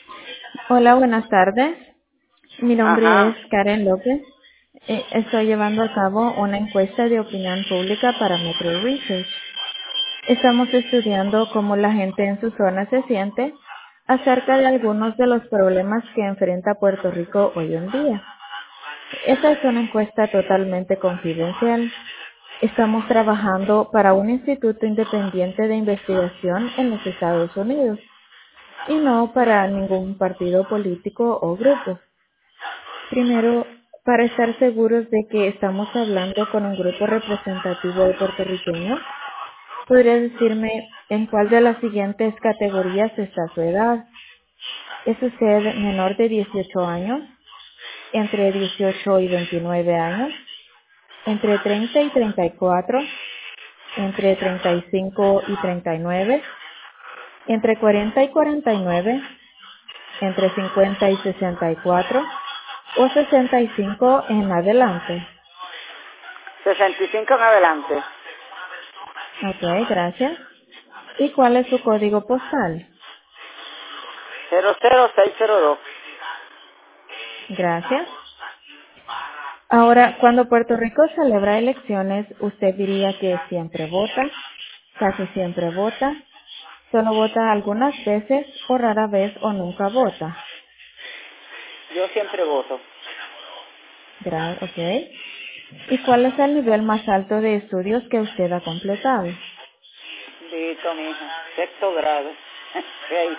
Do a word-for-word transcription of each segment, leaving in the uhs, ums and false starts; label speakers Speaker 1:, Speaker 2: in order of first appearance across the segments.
Speaker 1: Hola, buenas tardes. Mi nombre es
Speaker 2: Ajá.
Speaker 1: Karen López. Eh, Estoy llevando a cabo una encuesta de opinión pública para Metro Research. Estamos estudiando cómo la gente en su zona se siente acerca de algunos de los problemas que enfrenta Puerto Rico hoy en día. Esta es una encuesta totalmente confidencial. Estamos trabajando para un instituto independiente de investigación en los Estados Unidos y no para ningún partido político o grupo. Primero, para estar seguros de que estamos hablando con un grupo representativo de puertorriqueños, ¿podría decirme en cuál de las siguientes categorías está su edad? ¿Es usted menor de dieciocho años? ¿Entre dieciocho y veintinueve años? ¿Entre treinta y treinta y cuatro? ¿Entre treinta y cinco y treinta y nueve? ¿Entre cuarenta y cuarenta y nueve? ¿Entre cincuenta y sesenta y cuatro? ¿O sesenta y cinco en adelante?
Speaker 2: sesenta y cinco en adelante.
Speaker 1: Ok, gracias. ¿Y cuál es su código postal?
Speaker 2: cero cero seis cero dos.
Speaker 1: Gracias. Ahora, cuando Puerto Rico celebra elecciones, ¿usted diría que siempre vota, casi siempre vota, solo vota algunas veces o rara vez o nunca vota?
Speaker 2: Yo siempre voto.
Speaker 1: Gra- ok. ¿Y cuál es el nivel más alto de estudios que usted ha completado?
Speaker 2: Dito, mi hija. Sexto grado. Seis.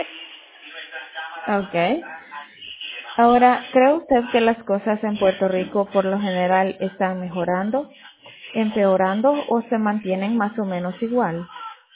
Speaker 1: Ok. Ahora, ¿cree usted que las cosas en Puerto Rico por lo general están mejorando, empeorando o se mantienen más o menos igual?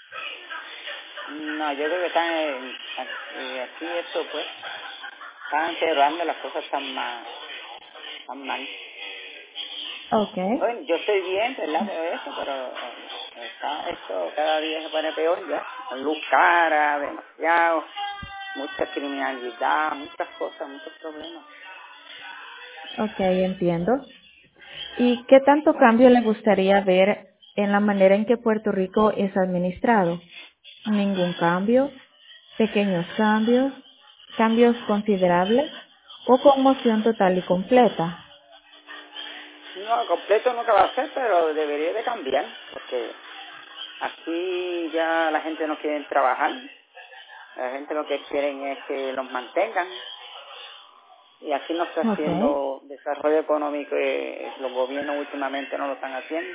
Speaker 2: No, yo creo que están en- aquí, aquí esto pues, están empeorando, las cosas están mal, están mal.
Speaker 1: Ok,
Speaker 2: Bueno, yo estoy bien, ¿verdad? Pero eso, pero eh, está, esto cada día se pone peor ya. Con luz cara, demasiado, mucha criminalidad, muchas cosas, muchos problemas.
Speaker 1: ok, entiendo. ¿Y qué tanto cambio le gustaría ver en la manera en que Puerto Rico es administrado? ¿Ningún cambio? ¿Pequeños cambios? ¿Cambios considerables? ¿O conmoción total y completa?
Speaker 2: No, completo nunca va a ser, pero debería de cambiar, porque aquí ya la gente no quiere trabajar, la gente lo que quieren es que los mantengan, y aquí no está
Speaker 1: Ok,
Speaker 2: haciendo desarrollo económico, eh, los gobiernos últimamente no lo están haciendo.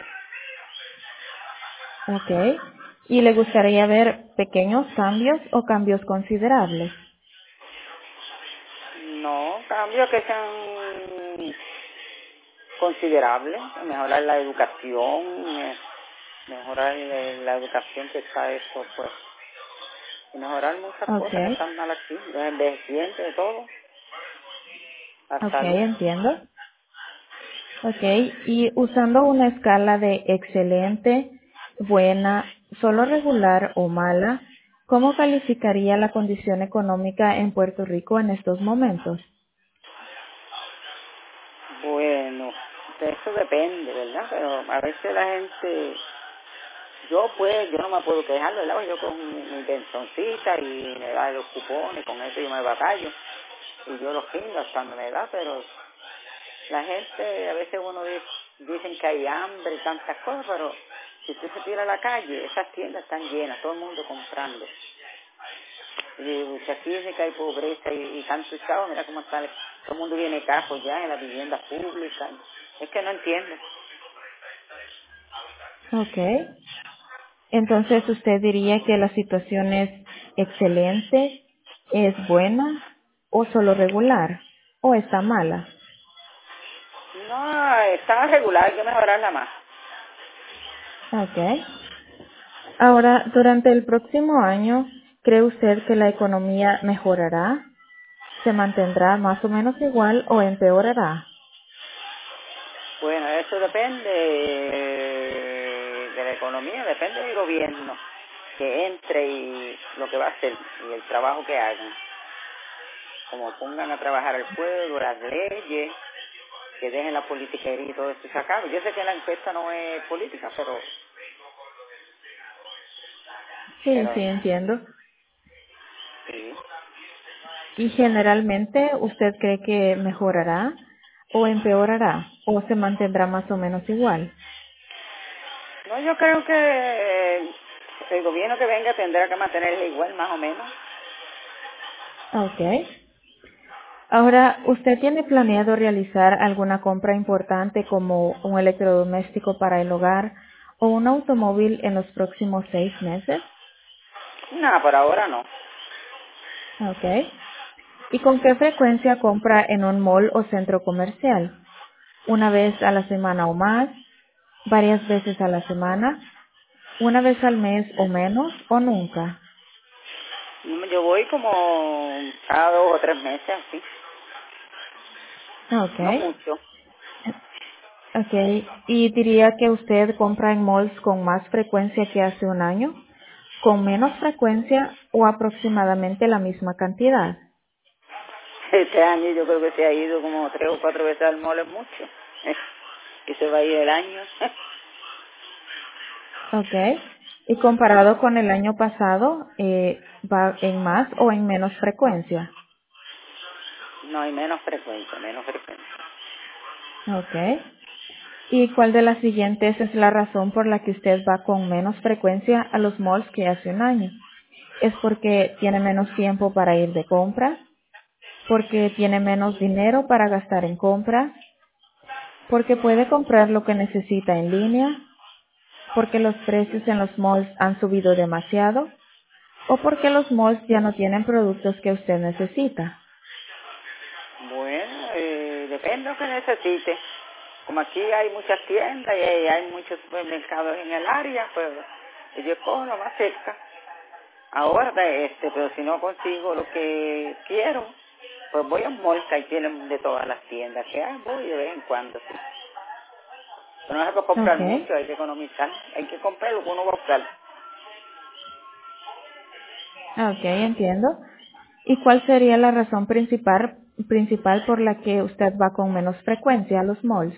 Speaker 1: ok. ¿Y le gustaría ver pequeños cambios o cambios considerables?
Speaker 2: No, cambios que sean considerables, mejorar la educación, eh, mejorar eh, la educación que está esto, pues, y mejorar muchas
Speaker 1: Ok,
Speaker 2: cosas que están mal aquí, los envejecientes, todo, la
Speaker 1: ok,
Speaker 2: salud.
Speaker 1: entiendo. Ok, y usando una escala de excelente, buena, solo regular o mala, ¿cómo calificaría la condición económica en Puerto Rico en estos momentos?
Speaker 2: Bueno, de eso depende, ¿verdad? Pero a veces la gente, yo pues, yo no me puedo quejar, ¿verdad? Pues yo con mi, mi pensioncita y me da los cupones, con eso yo me batallo y yo los tengo hasta donde me da, pero la gente, a veces uno dice, dicen que hay hambre y tantas cosas, pero si usted se tira a la calle, esas tiendas están llenas, todo el mundo comprando. Y si aquí dice que hay pobreza y, y tanto chavo, mira cómo está, todo el mundo viene cajos ya en las viviendas públicas. Es que no entiendo.
Speaker 1: Ok, entonces usted diría que la situación es excelente, es buena o solo regular o está mala.
Speaker 2: No, está regular, hay que mejorarla más.
Speaker 1: Ok. Ahora, durante el próximo año, ¿cree usted que la economía mejorará? ¿Se mantendrá más o menos igual o empeorará?
Speaker 2: Bueno, eso depende eh, de la economía, depende del gobierno que entre y lo que va a hacer y el trabajo que hagan. Como pongan a trabajar al pueblo, las leyes, que dejen la politiquería y todo eso y se acabe. Yo sé que la encuesta no es política, pero,
Speaker 1: Sí,
Speaker 2: pero
Speaker 1: sí, entiendo.
Speaker 2: sí.
Speaker 1: ¿Y generalmente usted cree que mejorará o empeorará o se mantendrá más o menos igual?
Speaker 2: No, yo creo que el gobierno que venga tendrá que mantenerla igual, más o menos.
Speaker 1: Ok. Ahora, ¿usted tiene planeado realizar alguna compra importante como un electrodoméstico para el hogar o un automóvil en los próximos seis meses?
Speaker 2: No, por ahora no.
Speaker 1: Ok. ¿Y con qué frecuencia compra en un mall o centro comercial? ¿Una vez a la semana o más? ¿Varias veces a la semana? ¿Una vez al mes o menos o nunca?
Speaker 2: Yo voy como cada dos o tres meses, así. No
Speaker 1: Ok.
Speaker 2: mucho.
Speaker 1: Ok. ¿Y diría que usted compra en malls con más frecuencia que hace un año? ¿Con menos frecuencia o aproximadamente la misma cantidad?
Speaker 2: Este año yo creo que se ha ido como tres o cuatro veces al mall, es mucho. Y se va a ir el año.
Speaker 1: Ok. ¿Y comparado con el año pasado, eh, va en más o en menos frecuencia?
Speaker 2: No hay menos frecuencia, menos frecuencia.
Speaker 1: Ok. ¿Y cuál de las siguientes es la razón por la que usted va con menos frecuencia a los malls que hace un año? ¿Es porque tiene menos tiempo para ir de compras? ¿Porque tiene menos dinero para gastar en compras? ¿Porque puede comprar lo que necesita en línea? ¿Porque los precios en los malls han subido demasiado? ¿O porque los malls ya no tienen productos que usted necesita?
Speaker 2: Bueno, eh, depende de lo que necesite. Como aquí hay muchas tiendas y hay, hay muchos supermercados en el área, pues yo cojo lo más cerca. Ahora, este, pero si no consigo lo que quiero, pues voy a un mall que ahí tienen de todas las tiendas que hay, voy de vez en cuando, sí. Pero no se puede comprar
Speaker 1: Ok,
Speaker 2: mucho, hay que economizar, hay que comprar lo que uno va a buscar.
Speaker 1: ok, entiendo. ¿Y cuál sería la razón principal, principal por la que usted va con menos frecuencia a los malls?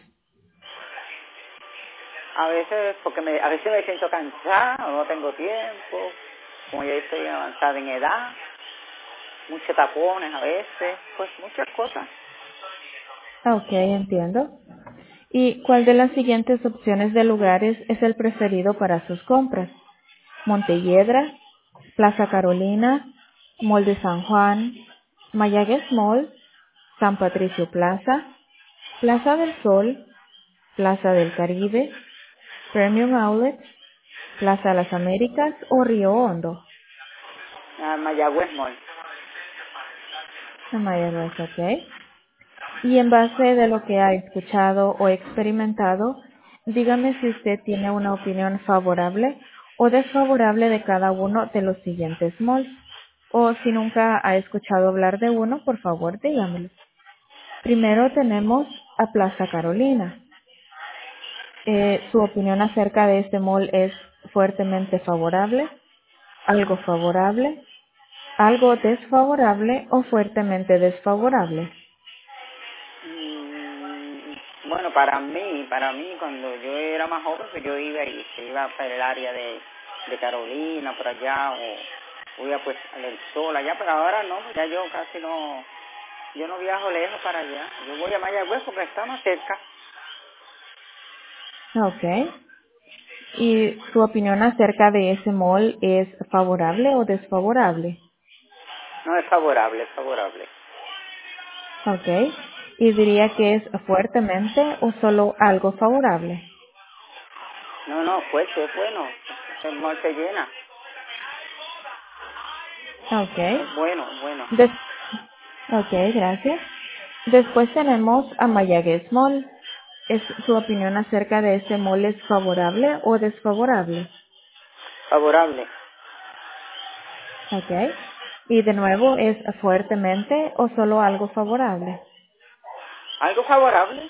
Speaker 2: A veces, porque me, a veces me siento cansada, o no tengo tiempo, como ya estoy avanzada en edad, muchos tapones a veces, pues muchas cosas.
Speaker 1: Ok, entiendo. ¿Y cuál de las siguientes opciones de lugares es el preferido para sus compras? Montelledra, Plaza Carolina, Mall de San Juan, Mayagüez Mall, San Patricio Plaza, Plaza del Sol, Plaza del Caribe, Premium Outlets, Plaza Las Américas o Río Hondo.
Speaker 2: A Mayagüez Mall.
Speaker 1: La Mayagüez, ok. Y en base de lo que ha escuchado o experimentado, dígame si usted tiene una opinión favorable o desfavorable de cada uno de los siguientes malls. O si nunca ha escuchado hablar de uno, por favor, dígamelo. Primero tenemos a Plaza Carolina. Eh, ¿Su opinión acerca de este mall es fuertemente favorable, algo favorable, algo desfavorable o fuertemente desfavorable?
Speaker 2: Mm, bueno, para mí, para mí, cuando yo era más joven, pues yo iba y se iba para el área de, de Carolina, por allá, o iba pues al Sol allá, pero ahora no, pues ya yo casi no, yo no viajo lejos para allá. Yo voy a Mayagüez porque está más cerca.
Speaker 1: Ok. ¿Y su opinión acerca de ese mall es favorable o desfavorable?
Speaker 2: No es favorable, es favorable.
Speaker 1: Ok. ¿Y diría que es fuertemente o solo algo favorable?
Speaker 2: No, no, fuerte, es bueno. El mall se llena.
Speaker 1: Ok.
Speaker 2: Es bueno, bueno.
Speaker 1: Des- ok, gracias. Después tenemos a Mayagüez Mall. ¿Es su opinión acerca de ese mall es favorable o desfavorable?
Speaker 2: Favorable.
Speaker 1: Ok. Y de nuevo, ¿es fuertemente o solo algo favorable?
Speaker 2: ¿Algo favorable?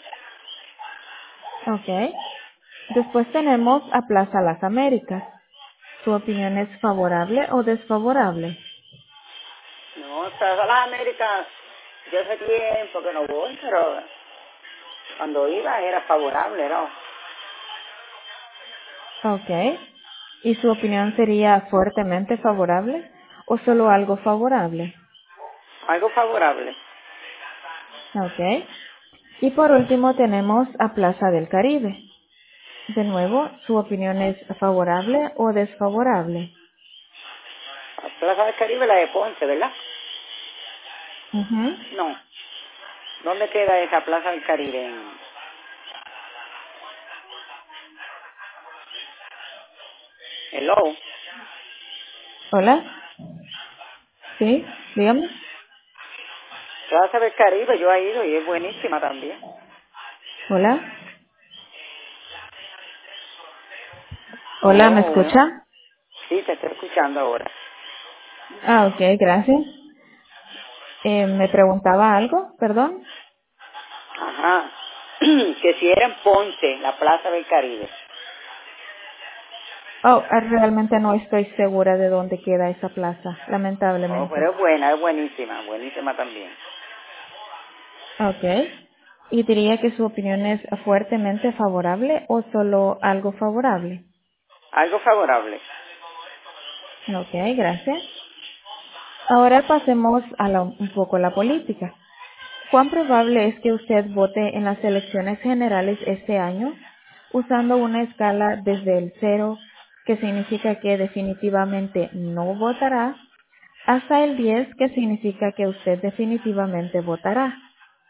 Speaker 1: Ok. Después tenemos a Plaza Las Américas. ¿Su opinión es favorable o desfavorable?
Speaker 2: No, para las Américas, yo hace tiempo que no voy, pero cuando iba era favorable, ¿no?
Speaker 1: Ok. ¿Y su opinión sería fuertemente favorable o solo algo favorable?
Speaker 2: Algo favorable.
Speaker 1: Ok. Y por último tenemos a Plaza del Caribe. De nuevo, ¿su opinión es favorable o desfavorable?
Speaker 2: La Plaza del Caribe, la de Ponce, ¿verdad?
Speaker 1: Ujú.
Speaker 2: No. ¿Dónde queda esa Plaza del Caribe? En Hello.
Speaker 1: Hola. Sí, dígame.
Speaker 2: Plaza del Caribe, yo he ido y es buenísima también.
Speaker 1: Hola. Hola, ¿me
Speaker 2: Hello.
Speaker 1: escucha?
Speaker 2: Sí, te estoy escuchando ahora.
Speaker 1: Ah, ok, gracias. Eh, ¿me preguntaba algo? Perdón.
Speaker 2: Ajá. Que si era en Ponce, la Plaza del Caribe.
Speaker 1: Oh, ah, realmente no estoy segura de dónde queda esa plaza,
Speaker 2: Oh,
Speaker 1: lamentablemente.
Speaker 2: pero es buena, es buenísima, buenísima también.
Speaker 1: Ok. ¿Y diría que su opinión es fuertemente favorable o solo algo favorable?
Speaker 2: Algo favorable.
Speaker 1: Ok, gracias. Ahora pasemos a la- un poco la política. ¿Cuán probable es que usted vote en las elecciones generales este año usando una escala desde el cero, que significa que definitivamente no votará, hasta el diez, que significa que usted definitivamente votará?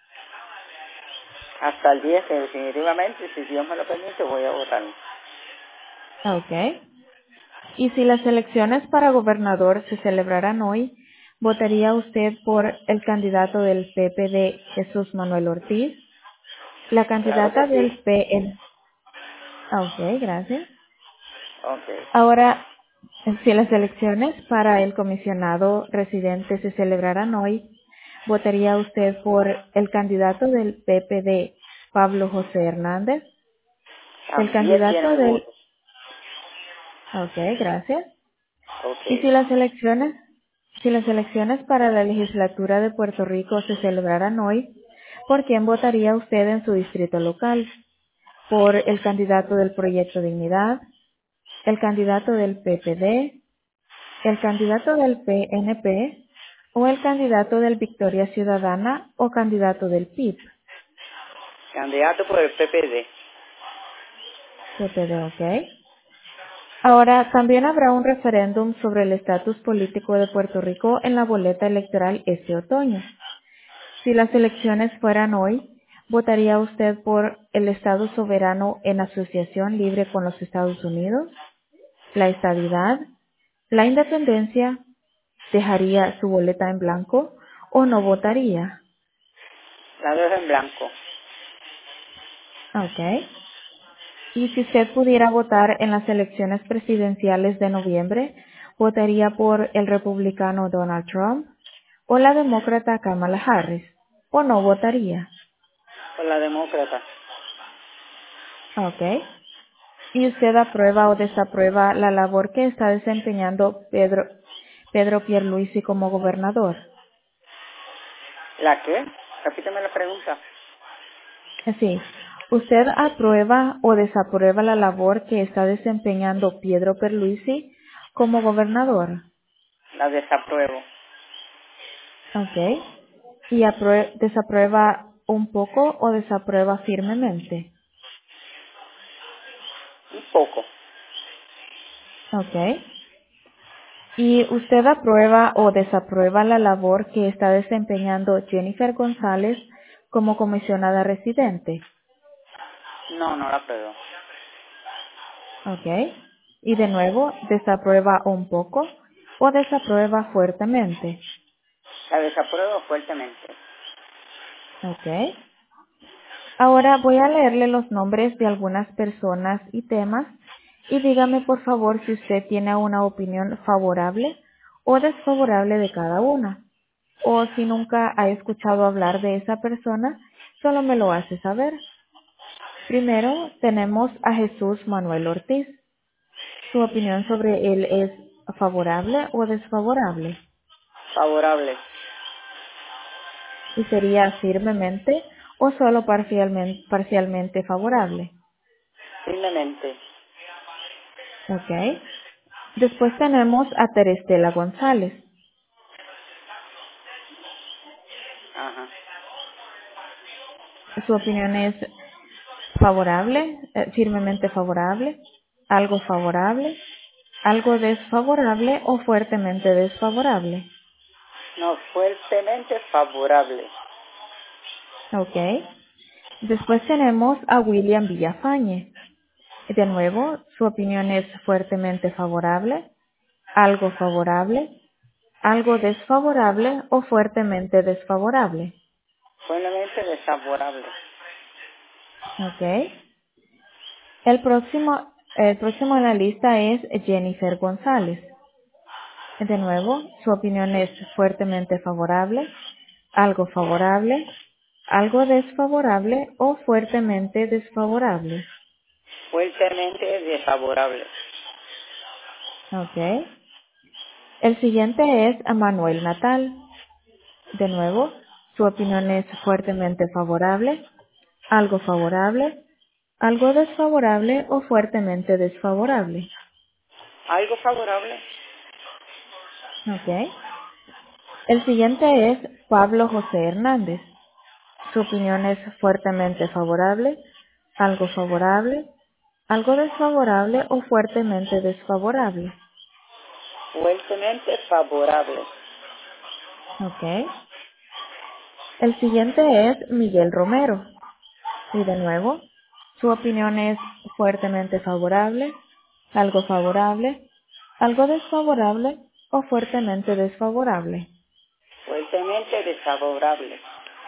Speaker 2: Hasta el diez, que definitivamente, si Dios me lo permite, voy a votar.
Speaker 1: Ok. Y si las elecciones para gobernador se celebraran hoy, ¿votaría usted por el candidato del P P de Jesús Manuel Ortiz, la
Speaker 2: Claro que
Speaker 1: candidata del
Speaker 2: sí.
Speaker 1: P N? Ok, gracias.
Speaker 2: Ok.
Speaker 1: Ahora, si las elecciones para el comisionado residente se celebraran hoy, ¿votaría usted por el candidato del P P de Pablo José Hernández, el
Speaker 2: También tiene
Speaker 1: candidato
Speaker 2: mi
Speaker 1: del...
Speaker 2: voto.
Speaker 1: Ok, gracias.
Speaker 2: Ok.
Speaker 1: Y si las elecciones, si las elecciones para la legislatura de Puerto Rico se celebraran hoy, ¿por quién votaría usted en su distrito local? ¿Por el candidato del Proyecto Dignidad, el candidato del P P D, el candidato del P N P o el candidato del Victoria Ciudadana o candidato del P I B?
Speaker 2: Candidato por el P P D.
Speaker 1: P P D, ok. Ahora, también habrá un referéndum sobre el estatus político de Puerto Rico en la boleta electoral este otoño. Si las elecciones fueran hoy, ¿votaría usted por el Estado soberano en asociación libre con los Estados Unidos, la estadidad, la independencia, dejaría su boleta en blanco o no votaría?
Speaker 2: La dejo en blanco.
Speaker 1: Ok. Y si usted pudiera votar en las elecciones presidenciales de noviembre, ¿votaría por el republicano Donald Trump o la demócrata Kamala Harris o no votaría?
Speaker 2: Por la demócrata.
Speaker 1: Ok. ¿Y usted aprueba o desaprueba la labor que está desempeñando Pedro, Pedro Pierluisi como gobernador?
Speaker 2: ¿La qué? Repíteme la pregunta.
Speaker 1: Sí. ¿Usted aprueba o desaprueba la labor que está desempeñando Pedro Pierluisi como gobernador?
Speaker 2: La desapruebo.
Speaker 1: Ok. ¿Y aprue- desaprueba un poco o desaprueba firmemente?
Speaker 2: Un poco.
Speaker 1: Ok. ¿Y usted aprueba o desaprueba la labor que está desempeñando Jennifer González como comisionada residente?
Speaker 2: No, no la apruebo.
Speaker 1: Ok. Y de nuevo, ¿desaprueba un poco o desaprueba fuertemente?
Speaker 2: La desapruebo fuertemente.
Speaker 1: Ok. Ahora voy a leerle los nombres de algunas personas y temas y dígame por favor si usted tiene una opinión favorable o desfavorable de cada una. O si nunca ha escuchado hablar de esa persona, solo me lo hace saber. Primero tenemos a Jesús Manuel Ortiz. ¿Su opinión sobre él es favorable o desfavorable?
Speaker 2: Favorable.
Speaker 1: ¿Y sería firmemente o solo parcialmente, parcialmente favorable?
Speaker 2: Firmemente.
Speaker 1: Ok. Después tenemos a Terestela González.
Speaker 2: Ajá.
Speaker 1: Su opinión es favorable, eh, firmemente favorable, algo favorable, algo desfavorable o fuertemente desfavorable.
Speaker 2: No, fuertemente favorable.
Speaker 1: Ok. Después tenemos a William Villafañe. De nuevo, su opinión es fuertemente favorable, algo favorable, algo desfavorable o fuertemente desfavorable.
Speaker 2: Fuertemente desfavorable.
Speaker 1: Ok. El próximo, el próximo en la lista es Jennifer González. De nuevo, su opinión es fuertemente favorable, algo favorable, algo desfavorable o fuertemente desfavorable.
Speaker 2: Fuertemente desfavorable.
Speaker 1: Ok. El siguiente es a Manuel Natal. De nuevo, su opinión es fuertemente favorable, algo favorable, algo desfavorable o fuertemente desfavorable.
Speaker 2: Algo favorable.
Speaker 1: Ok. El siguiente es Pablo José Hernández. Su opinión es fuertemente favorable, algo favorable, algo desfavorable o fuertemente desfavorable.
Speaker 2: Fuertemente favorable.
Speaker 1: Ok. El siguiente es Miguel Romero. Y de nuevo, su opinión es fuertemente favorable, algo favorable, algo desfavorable o fuertemente desfavorable.
Speaker 2: Fuertemente desfavorable.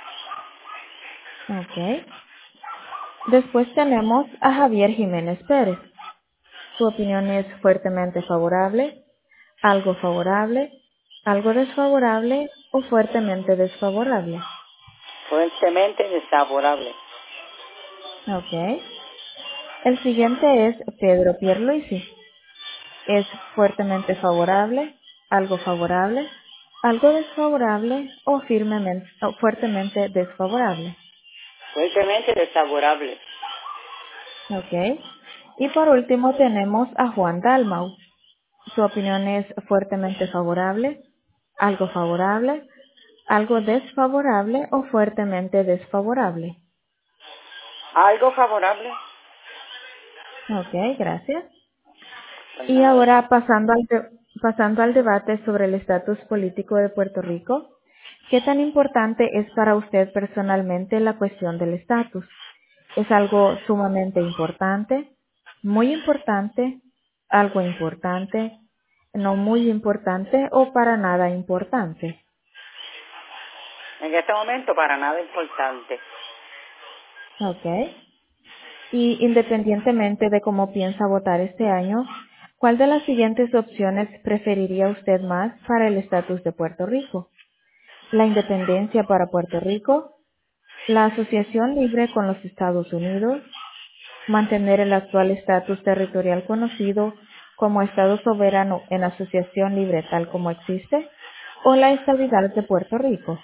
Speaker 1: Ok. Después tenemos a Javier Jiménez Pérez. Su opinión es fuertemente favorable, algo favorable, algo desfavorable o fuertemente desfavorable.
Speaker 2: Fuertemente desfavorable.
Speaker 1: Ok. El siguiente es Pedro Pierluisi. Es fuertemente favorable, algo favorable, algo desfavorable o firmemente o fuertemente desfavorable.
Speaker 2: Fuertemente desfavorable.
Speaker 1: Ok. Y por último tenemos a Juan Dalmau. Su opinión es fuertemente favorable, algo favorable, algo desfavorable o fuertemente desfavorable.
Speaker 2: Algo favorable.
Speaker 1: Ok, gracias.
Speaker 2: Pues
Speaker 1: Y
Speaker 2: nada.
Speaker 1: ahora pasando al, de- pasando al debate sobre el estatus político de Puerto Rico, ¿qué tan importante es para usted personalmente la cuestión del estatus? ¿Es algo sumamente importante, muy importante, algo importante, no muy importante o para nada importante?
Speaker 2: En este momento para nada importante.
Speaker 1: Ok. Y independientemente de cómo piensa votar este año, ¿cuál de las siguientes opciones preferiría usted más para el estatus de Puerto Rico? ¿La independencia para Puerto Rico? ¿La asociación libre con los Estados Unidos? ¿Mantener el actual estatus territorial conocido como Estado soberano en asociación libre tal como existe? ¿O la estabilidad de Puerto Rico?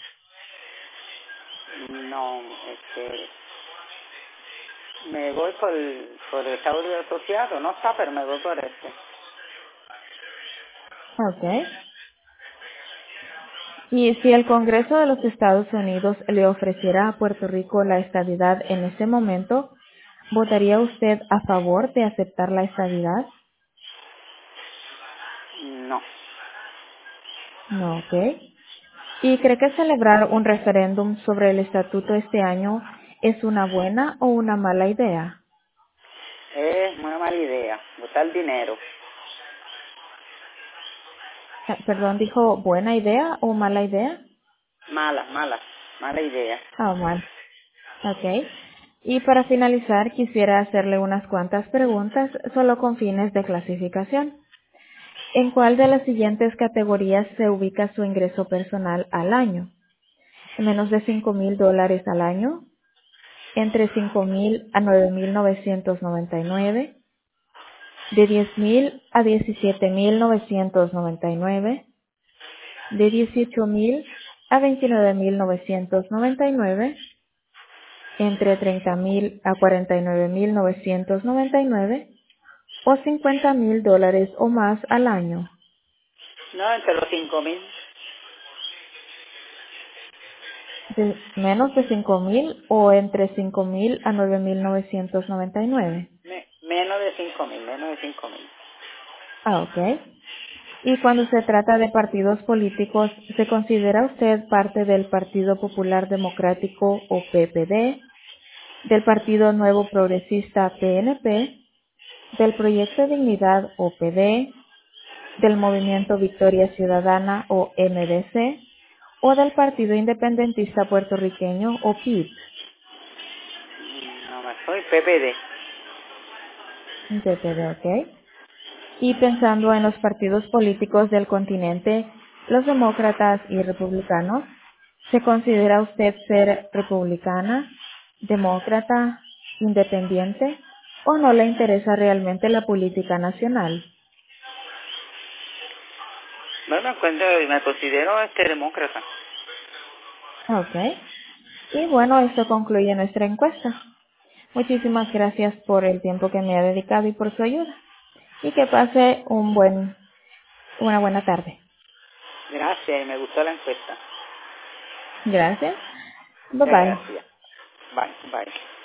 Speaker 2: No, este, me voy por, por el Estado Libre Asociado. No está, pero me voy por este.
Speaker 1: Ok. Y si el Congreso de los Estados Unidos le ofreciera a Puerto Rico la estadidad en ese momento, ¿votaría usted a favor de aceptar la estadidad?
Speaker 2: No.
Speaker 1: No, ok. ¿Y cree que celebrar un referéndum sobre el estatuto este año es una buena o una mala idea?
Speaker 2: Es una mala idea. Botar dinero.
Speaker 1: Eh, Perdón, dijo buena idea o mala idea?
Speaker 2: Mala, mala. Mala idea.
Speaker 1: Ah, mal. Ok. Y para finalizar, quisiera hacerle unas cuantas preguntas solo con fines de clasificación. ¿En cuál de las siguientes categorías se ubica su ingreso personal al año? ¿Menos de cinco mil dólares al año? ¿Entre cinco mil a nueve mil novecientos noventa y nueve? ¿De diez mil a diecisiete mil novecientos noventa y nueve? ¿De dieciocho mil a veintinueve mil novecientos noventa y nueve? ¿Entre treinta mil a cuarenta y nueve mil novecientos noventa y nueve? ¿O cincuenta mil dólares o más al año?
Speaker 2: No, entre los cinco mil.
Speaker 1: De menos de cinco mil o entre cinco mil a nueve mil novecientos noventa y nueve.
Speaker 2: Me- menos de cinco mil, menos de cinco mil.
Speaker 1: Ah, ok. Y cuando se trata de partidos políticos, ¿se considera usted parte del Partido Popular Democrático o P P D, del Partido Nuevo Progresista P N P, del Proyecto Dignidad o P D, del Movimiento Victoria Ciudadana o M D C, o del Partido Independentista Puertorriqueño o P I
Speaker 2: Mm, No más, soy P P D.
Speaker 1: P? P P D, ok. Y pensando en los partidos políticos del continente, los demócratas y republicanos, ¿se considera usted ser republicana, demócrata, independiente o no le interesa realmente la política nacional?
Speaker 2: Bueno, me cuento, me considero este demócrata.
Speaker 1: Ok. Y bueno, esto concluye nuestra encuesta. Muchísimas gracias por el tiempo que me ha dedicado y por su ayuda. Y que pase un buen, una buena tarde.
Speaker 2: Gracias, y me gustó la encuesta.
Speaker 1: Gracias. Bye bye.
Speaker 2: Gracias. Bye, bye.